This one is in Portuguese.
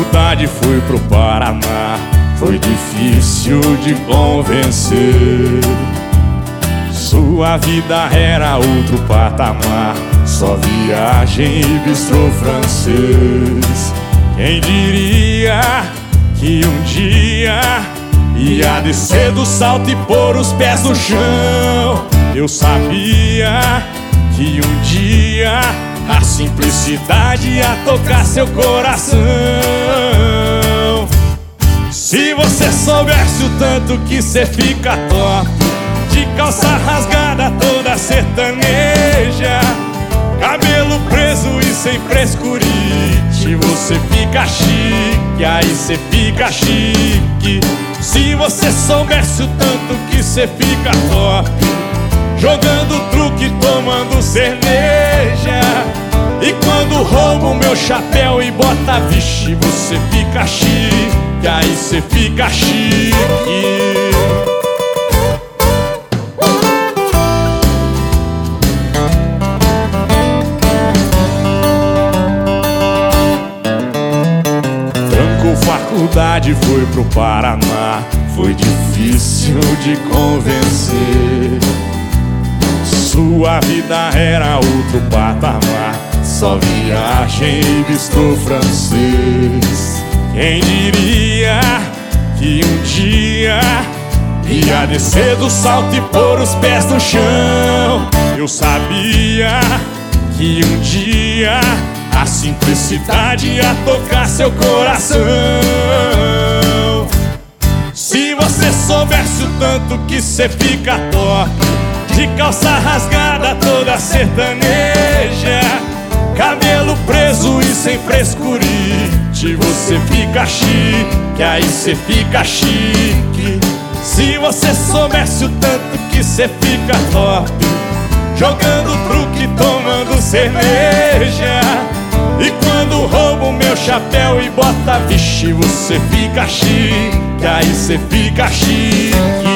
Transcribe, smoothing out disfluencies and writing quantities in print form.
faculdade, fui pro Paraná. Foi difícil de convencer. Sua vida era outro patamar, só viagem e bistrô francês. Quem diria que um dia ia descer do salto e pôr os pés no chão? Eu sabia que um dia a simplicidade ia tocar seu coração. Se você soubesse o tanto que cê fica top, de calça rasgada toda sertaneja, cabelo preso e sem frescurite, você fica chique, aí cê fica chique. Se você soubesse o tanto que cê fica top, jogando truque, tomando cerveja, e quando roubo meu chapéu e bota vixe, você fica chique, aí cê fica chique. Faculdade, foi pro Paraná. Foi difícil de convencer. Sua vida era outro patamar, só viagem e bistrô francês. Quem diria que um dia ia descer do salto e pôr os pés no chão? Eu sabia que um dia a simplicidade ia tocar seu coração. Se você soubesse o tanto que cê fica top, de calça rasgada toda sertaneja, cabelo preso e sem frescurite, você fica chique, aí cê fica chique. Se você soubesse o tanto que cê fica top, jogando truque, tomando cerveja, e quando roubo meu chapéu e bota vixe, você fica chique, aí cê fica chique.